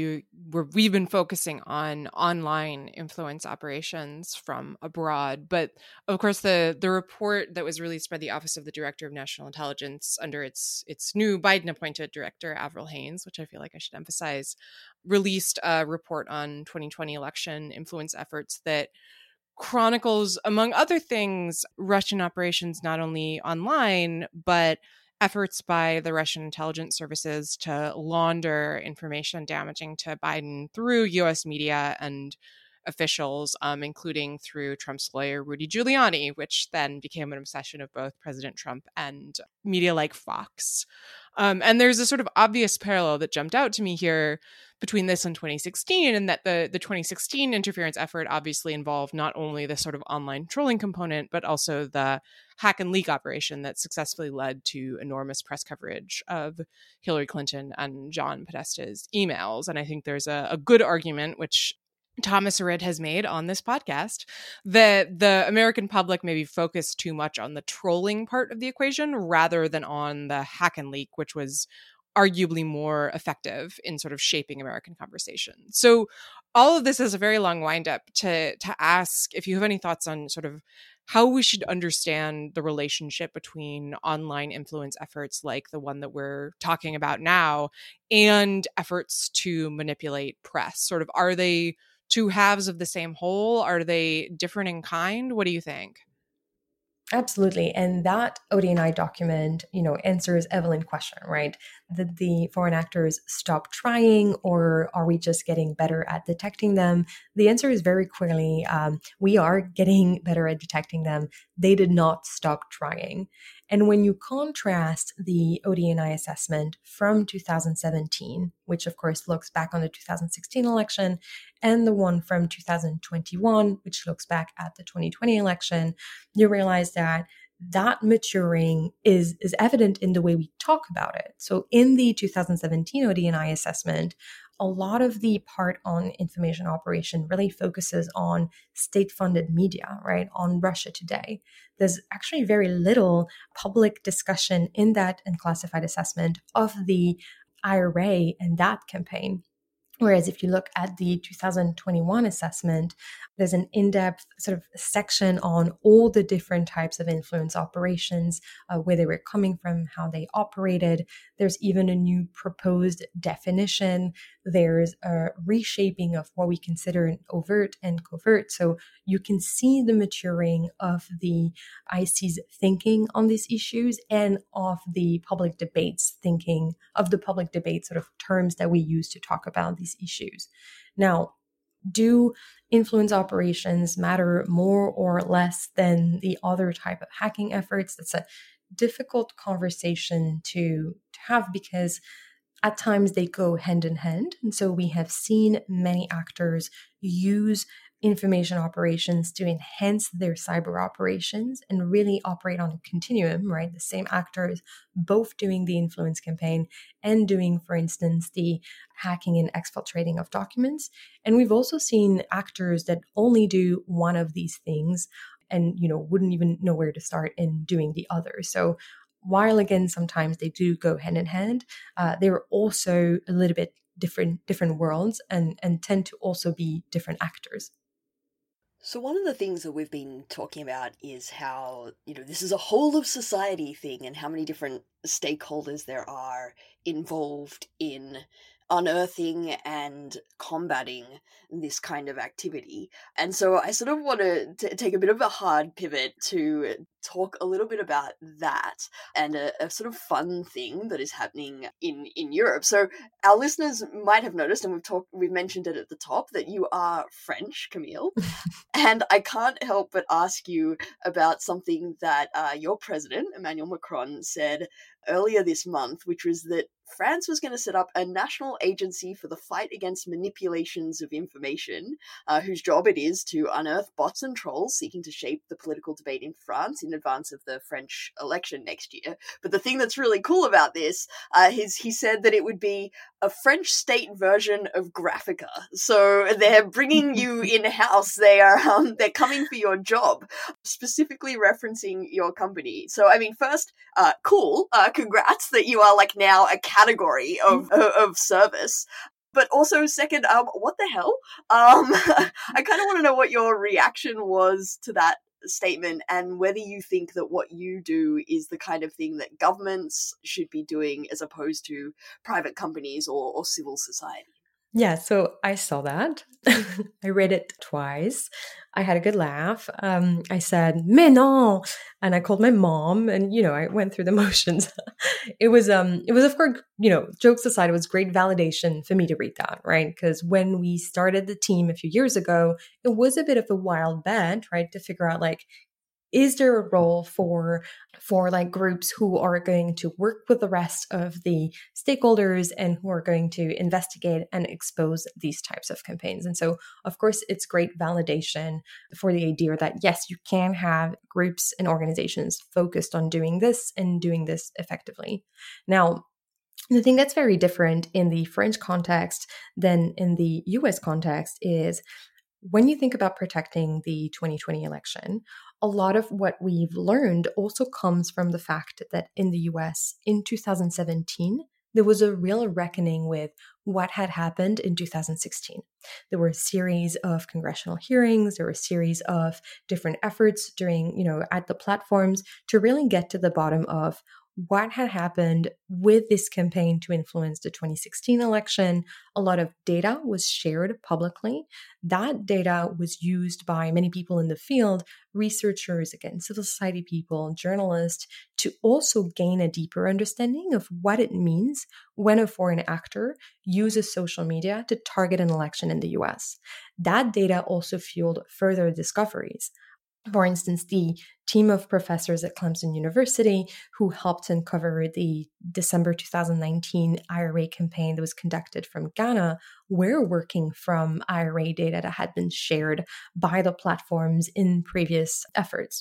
we've been focusing on online influence operations from abroad, but of course the report that was released by the Office of the Director of National Intelligence under its new Biden-appointed director, Avril Haines, which I feel like I should emphasize, released a report on 2020 election influence efforts that chronicles, among other things, Russian operations not only online but efforts by the Russian intelligence services to launder information damaging to Biden through U.S. media and officials, including through Trump's lawyer, Rudy Giuliani, which then became an obsession of both President Trump and media like Fox. And there's a sort of obvious parallel that jumped out to me here between this and 2016, and that the 2016 interference effort obviously involved not only the sort of online trolling component, but also the hack and leak operation that successfully led to enormous press coverage of Hillary Clinton and John Podesta's emails. And I think there's a good argument, which Thomas Arid has made on this podcast, that the American public maybe focused too much on the trolling part of the equation rather than on the hack and leak, which was arguably more effective in sort of shaping American conversation. So all of this is a very long windup to ask if you have any thoughts on sort of how we should understand the relationship between online influence efforts like the one that we're talking about now and efforts to manipulate press. Sort of, are they two halves of the same whole? Are they different in kind? What do you think? Absolutely. And that ODNI document, answers Evelyn's question, right? Did the foreign actors stop trying, or are we just getting better at detecting them? The answer is very clearly, we are getting better at detecting them. They did not stop trying. And when you contrast the ODNI assessment from 2017, which of course looks back on the 2016 election, and the one from 2021, which looks back at the 2020 election, you realize that maturing is evident in the way we talk about it. So in the 2017 ODNI assessment, a lot of the part on information operation really focuses on state-funded media, right? On Russia Today. There's actually very little public discussion in that unclassified assessment of the IRA and that campaign. Whereas if you look at the 2021 assessment, there's an in-depth sort of section on all the different types of influence operations, where they were coming from, how they operated. There's even a new proposed definition. There's a reshaping of what we consider an overt and covert. So you can see the maturing of the IC's thinking on these issues and of the public debates thinking, of the public debate sort of terms that we use to talk about these issues. Now, do influence operations matter more or less than the other type of hacking efforts? That's a difficult conversation to have, because at times they go hand in hand. And so we have seen many actors use information operations to enhance their cyber operations and really operate on a continuum, right? The same actors both doing the influence campaign and doing, for instance, the hacking and exfiltrating of documents. And we've also seen actors that only do one of these things and, wouldn't even know where to start in doing the other. So while, again, sometimes they do go hand in hand, they're also a little bit different worlds and tend to also be different actors. So one of the things that we've been talking about is how, this is a whole of society thing and how many different stakeholders there are involved in unearthing and combating this kind of activity. And so I sort of want to take a bit of a hard pivot to talk a little bit about that and a sort of fun thing that is happening in Europe. So our listeners might have noticed, and we've mentioned it at the top, that you are French, Camille. And I can't help but ask you about something that your president, Emmanuel Macron, said earlier this month, which was that France was going to set up a national agency for the fight against manipulations of information, whose job it is to unearth bots and trolls seeking to shape the political debate in France in advance of the French election next year. But the thing that's really cool about this is he said that it would be a French state version of Graphica. So they're bringing you in-house. They're coming for your job, specifically referencing your company. So, I mean, first, cool. Congrats that you are now a category of service. But also, second, what the hell? I kind of want to know what your reaction was to that statement and whether you think that what you do is the kind of thing that governments should be doing as opposed to private companies or civil society. Yeah, so I saw that. I read it twice. I had a good laugh. I said, "Mais non!" And I called my mom, and I went through the motions. It was of course, jokes aside, it was great validation for me to read that, right? Because when we started the team a few years ago, it was a bit of a wild bet, right, to figure out is there a role for like groups who are going to work with the rest of the stakeholders and who are going to investigate and expose these types of campaigns? And so, of course, it's great validation for the idea that, yes, you can have groups and organizations focused on doing this and doing this effectively. Now, the thing that's very different in the French context than in the US context is when you think about protecting the 2020 election, a lot of what we've learned also comes from the fact that in the US in 2017, there was a real reckoning with what had happened in 2016. There were a series of congressional hearings, there were a series of different efforts during, at the platforms to really get to the bottom of what had happened with this campaign to influence the 2016 election. A lot of data was shared publicly. That data was used by many people in the field, researchers, again, civil society people, journalists, to also gain a deeper understanding of what it means when a foreign actor uses social media to target an election in the US. That data also fueled further discoveries. For instance, the team of professors at Clemson University who helped uncover the December 2019 IRA campaign that was conducted from Ghana were working from IRA data that had been shared by the platforms in previous efforts.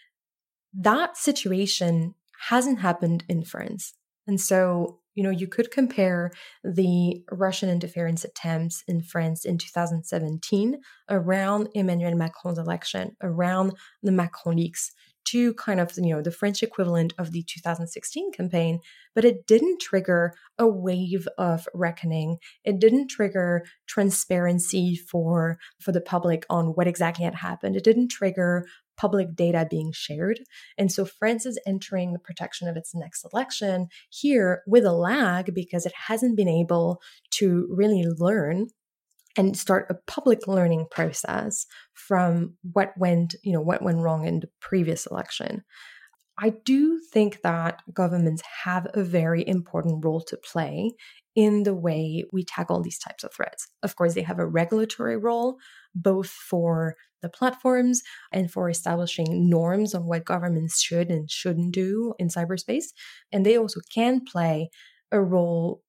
That situation hasn't happened in France. And so, you could compare the Russian interference attempts in France in 2017 around Emmanuel Macron's election, around the Macron leaks, to kind of, the French equivalent of the 2016 campaign, but it didn't trigger a wave of reckoning. It didn't trigger transparency for the public on what exactly had happened. It didn't trigger public data being shared. And so France is entering the protection of its next election here with a lag because it hasn't been able to really learn and start a public learning process from what went wrong in the previous election. I do think that governments have a very important role to play in the way we tackle these types of threats. Of course, they have a regulatory role, both for the platforms and for establishing norms on what governments should and shouldn't do in cyberspace. And they also can play a role,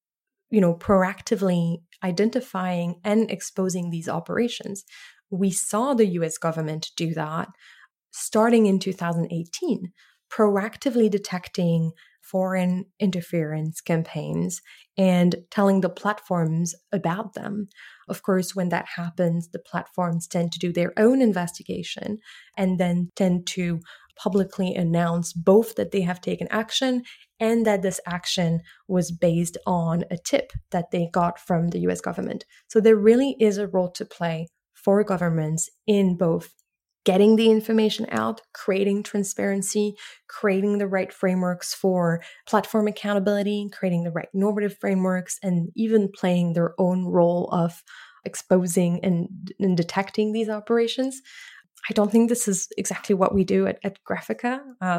proactively identifying and exposing these operations. We saw the US government do that starting in 2018, proactively detecting foreign interference campaigns and telling the platforms about them. Of course, when that happens, the platforms tend to do their own investigation and then tend to publicly announce both that they have taken action and that this action was based on a tip that they got from the US government. So there really is a role to play for governments in both getting the information out, creating transparency, creating the right frameworks for platform accountability, creating the right normative frameworks, and even playing their own role of exposing and detecting these operations. I don't think this is exactly what we do at Graphica,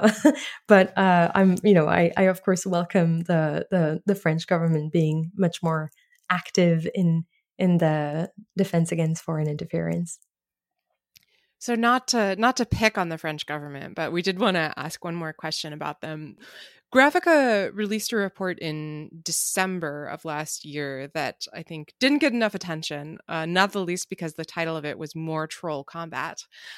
but I of course welcome the French government being much more active in the defense against foreign interference. So not to pick on the French government, but we did want to ask one more question about them. Graphica released a report in December of last year that I think didn't get enough attention, not the least because the title of it was More Troll Combat.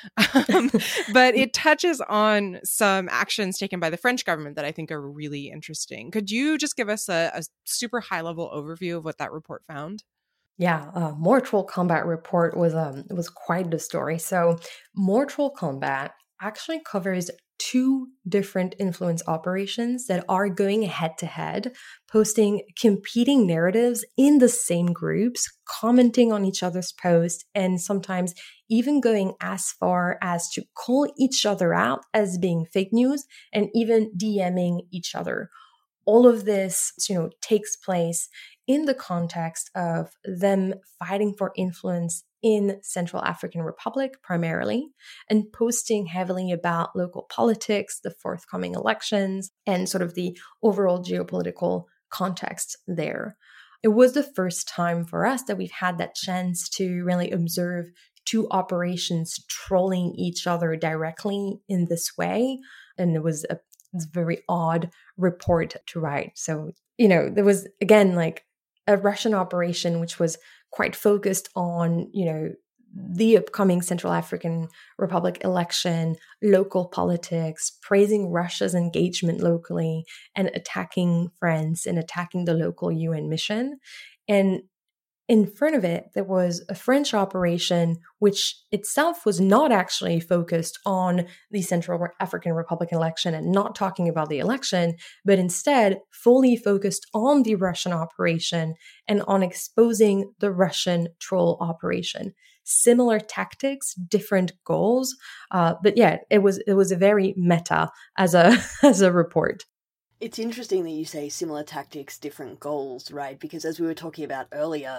But it touches on some actions taken by the French government that I think are really interesting. Could you just give us a super high-level overview of what that report found? Yeah, More Troll Combat report was quite the story. So More Troll Combat actually covers two different influence operations that are going head to head, posting competing narratives in the same groups, commenting on each other's posts, and sometimes even going as far as to call each other out as being fake news and even DMing each other. All of this, takes place in the context of them fighting for influence in Central African Republic primarily, and posting heavily about local politics, the forthcoming elections, and sort of the overall geopolitical context there. It was the first time for us that we've had that chance to really observe two operations trolling each other directly in this way. And it was a very odd report to write. So, there was, again, like a Russian operation which was quite focused on, the upcoming Central African Republic election, local politics, praising Russia's engagement locally, and attacking France and attacking the local UN mission. And in front of it, there was a French operation, which itself was not actually focused on the Central African Republic election and not talking about the election, but instead fully focused on the Russian operation and on exposing the Russian troll operation. Similar tactics, different goals, but yeah, it was a very meta as a report. It's interesting that you say similar tactics, different goals, right? Because as we were talking about earlier,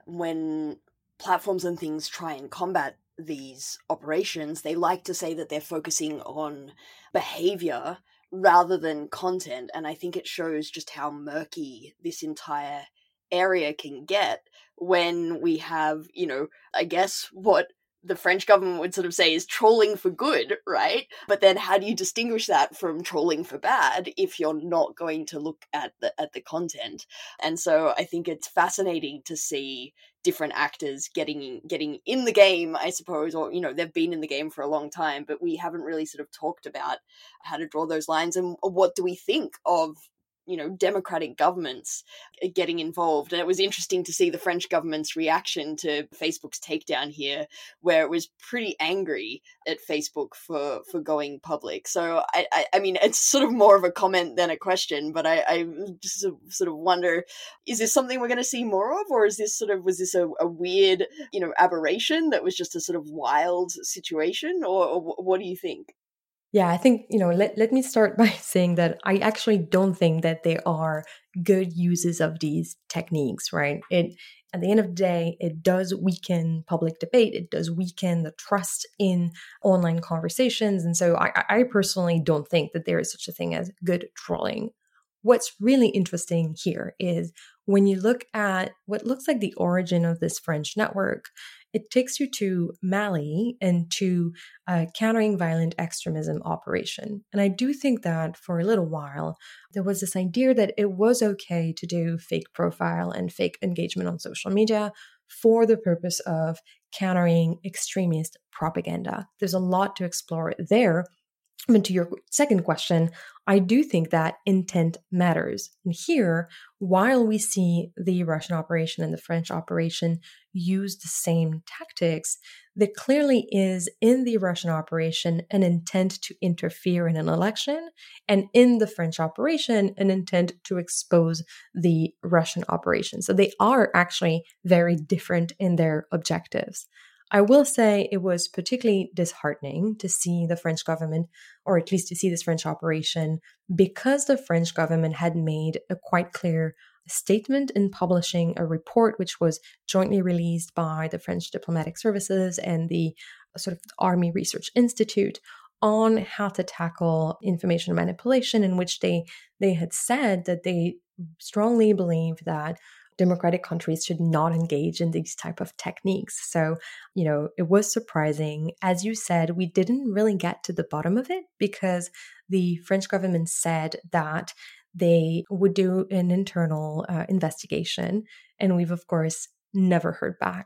when platforms and things try and combat these operations, they like to say that they're focusing on behavior rather than content. And I think it shows just how murky this entire area can get when we have, I guess what the French government would sort of say is trolling for good, right? But then how do you distinguish that from trolling for bad if you're not going to look at the content? And so I think it's fascinating to see different actors getting in the game, I suppose, or, they've been in the game for a long time, but we haven't really sort of talked about how to draw those lines and what do we think of democratic governments getting involved. And it was interesting to see the French government's reaction to Facebook's takedown here, where it was pretty angry at Facebook for going public. So I mean, it's sort of more of a comment than a question, but I just sort of wonder, is this something we're going to see more of, or was this a weird, aberration that was just a sort of wild situation, or what do you think? Yeah, I think, let me start by saying that I actually don't think that there are good uses of these techniques, right? At the end of the day, it does weaken public debate. It does weaken the trust in online conversations. And so I personally don't think that there is such a thing as good trolling. What's really interesting here is when you look at what looks like the origin of this French network, it takes you to Mali and to a countering violent extremism operation. And I do think that for a little while, there was this idea that it was okay to do fake profile and fake engagement on social media for the purpose of countering extremist propaganda. There's a lot to explore there. And to your second question, I do think that intent matters. And here, while we see the Russian operation and the French operation use the same tactics, there clearly is in the Russian operation an intent to interfere in an election, and in the French operation, an intent to expose the Russian operation. So they are actually very different in their objectives. I will say it was particularly disheartening to see the French government, or at least to see this French operation, because the French government had made a quite clear statement in publishing a report which was jointly released by the French diplomatic services and the sort of Army Research Institute on how to tackle information manipulation, in which they had said that they strongly believe that democratic countries should not engage in these type of techniques. So, it was surprising. As you said, we didn't really get to the bottom of it because the French government said that they would do an internal investigation. And we've, of course, never heard back.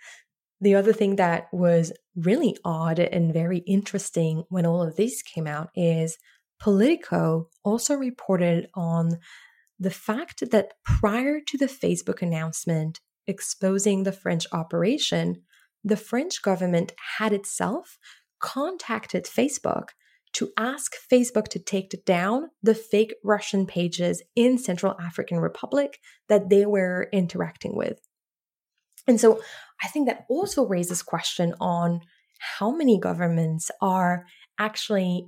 The other thing that was really odd and very interesting when all of this came out is Politico also reported on the fact that prior to the Facebook announcement exposing the French operation, the French government had itself contacted Facebook to ask Facebook to take down the fake Russian pages in Central African Republic that they were interacting with. And so I think that also raises question on how many governments are actually,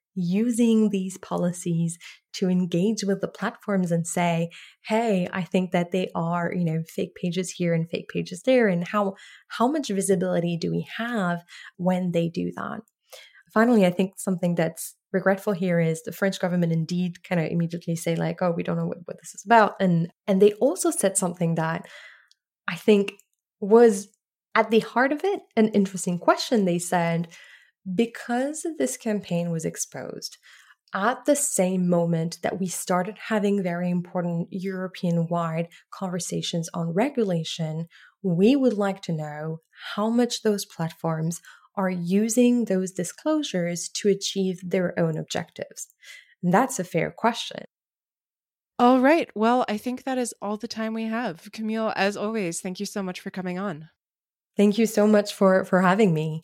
using these policies to engage with the platforms and say, hey, I think that they are, fake pages here and fake pages there. And how much visibility do we have when they do that? Finally, I think something that's regretful here is the French government indeed kind of immediately say like, oh, we don't know what this is about. And they also said something that I think was at the heart of it, an interesting question, they said, because this campaign was exposed at the same moment that we started having very important European-wide conversations on regulation, we would like to know how much those platforms are using those disclosures to achieve their own objectives. And that's a fair question. All right. Well, I think that is all the time we have. Camille, as always, thank you so much for coming on. Thank you so much for having me.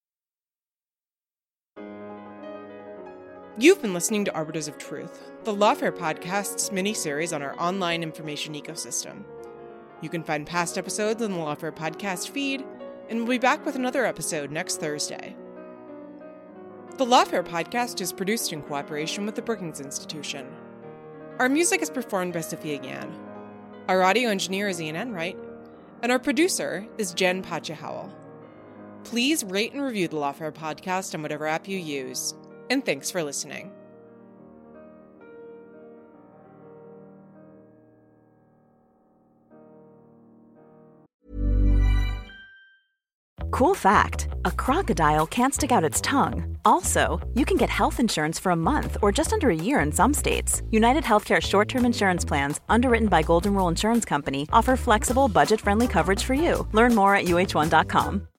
You've been listening to Arbiters of Truth, the Lawfare podcast's mini-series on our online information ecosystem. You can find past episodes on the Lawfare podcast feed, and we'll be back with another episode next Thursday. The Lawfare podcast is produced in cooperation with the Brookings Institution. Our music is performed by Sophia Yan. Our audio engineer is Ian Enright, and our producer is Jen Pacha-Howell. Please rate and review the Lawfare podcast on whatever app you use, and thanks for listening. Cool fact, a crocodile can't stick out its tongue. Also, you can get health insurance for a month or just under a year in some states. United Healthcare short-term insurance plans, underwritten by Golden Rule Insurance Company, offer flexible, budget-friendly coverage for you. Learn more at uh1.com.